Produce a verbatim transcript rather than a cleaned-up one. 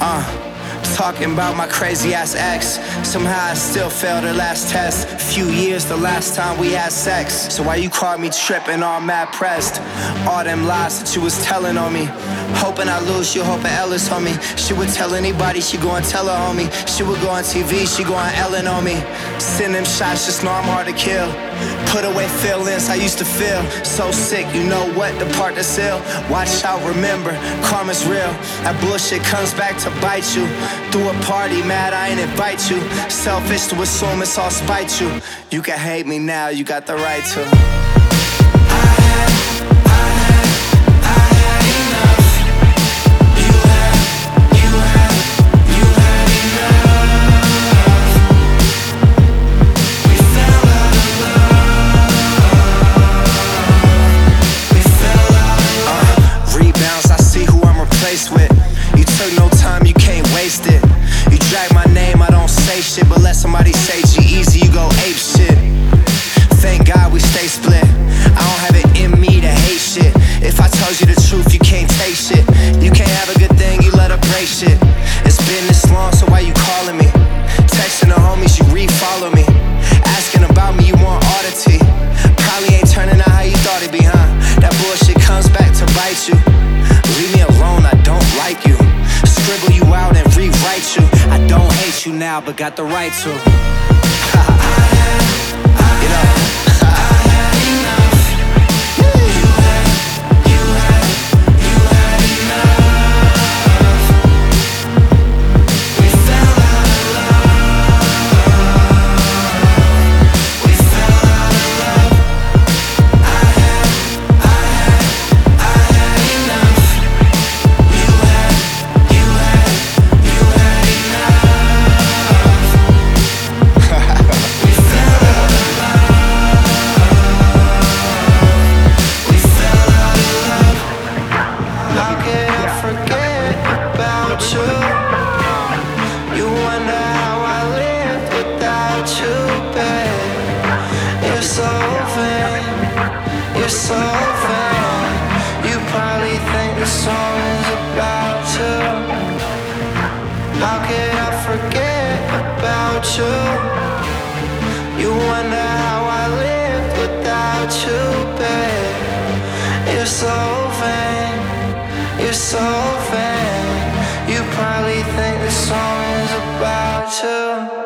Uh, talking about my crazy ass ex. Somehow I still failed her last test. Few years the last time we had sex. So why you caught me tripping all mad pressed? All them lies that you was telling on me. Hoping I lose you, hoping Ellis on me. She would tell anybody, she go and tell her homie. She would go on T V, she go on Ellen on me. Send them shots, just know I'm hard to kill. Put away feelings I used to feel. So sick, you know what, the part that's ill. Watch out, remember, karma's real. That bullshit comes back to bite you. Through a party, mad I ain't invite you. Selfish to assume it's all spite you. You can hate me now, you got the right to. With. You took no time, you can't waste it. You drag my name, I don't say shit, but let somebody say G-Eazy, you go ape shit. Thank God we stay split. I don't have it in me to hate shit. If I told you the truth, you can't take shit. You can't have a good thing, you let her break shit. It's been this long, so why you calling me? Texting the homies, you re-follow me. Asking about me, you want oddity. Probably ain't turning out how you thought it'd be, huh? That bullshit comes back to bite you. Leave me alone, I don't like you. Scribble you out and rewrite you. I don't hate you now, but got the right to. You know. You're so vain. You probably think the song is about you. How could I forget about you? You wonder how I lived without you, babe. You're so vain. You're so vain. You probably think the song is about you.